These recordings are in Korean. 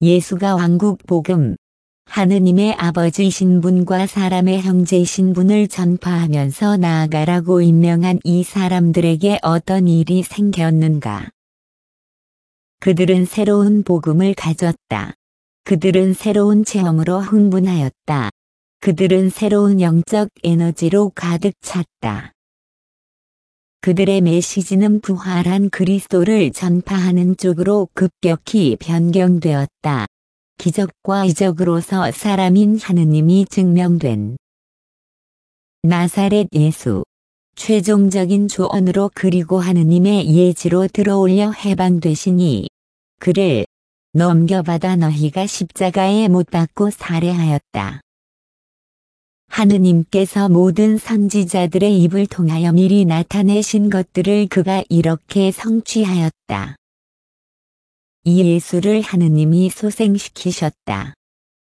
예수가 왕국 복음, 하느님의 아버지이신 분과 사람의 형제이신 분을 전파하면서 나아가라고 임명한 이 사람들에게 어떤 일이 생겼는가? 그들은 새로운 복음을 가졌다. 그들은 새로운 체험으로 흥분하였다. 그들은 새로운 영적 에너지로 가득 찼다. 그들의 메시지는 부활한 그리스도를 전파하는 쪽으로 급격히 변경되었다. 기적과 이적으로서 사람인 하느님이 증명된 나사렛 예수, 최종적인 조언으로 그리고 하느님의 예지로 들어올려 해방되시니 그를 넘겨받아 너희가 십자가에 못 박고 살해하였다. 하느님께서 모든 선지자들의 입을 통하여 미리 나타내신 것들을 그가 이렇게 성취하였다. 이 예수를 하느님이 소생시키셨다.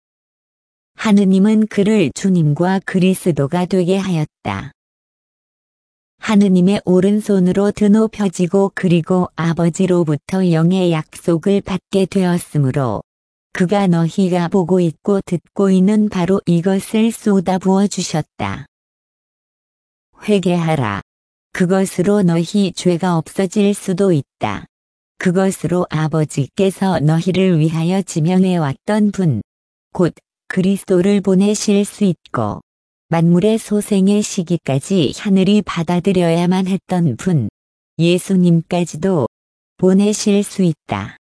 하느님은 그를 주님과 그리스도가 되게 하였다. 하느님의 오른손으로 드높여지고 그리고 아버지로부터 영의 약속을 받게 되었으므로 그가 너희가 보고 있고 듣고 있는 바로 이것을 쏟아부어 주셨다. 회개하라. 그것으로 너희 죄가 없어질 수도 있다. 그것으로 아버지께서 너희를 위하여 지명해 왔던 분, 곧 그리스도를 보내실 수 있고 만물의 소생의 시기까지 하늘이 받아들여야만 했던 분, 예수님까지도 보내실 수 있다.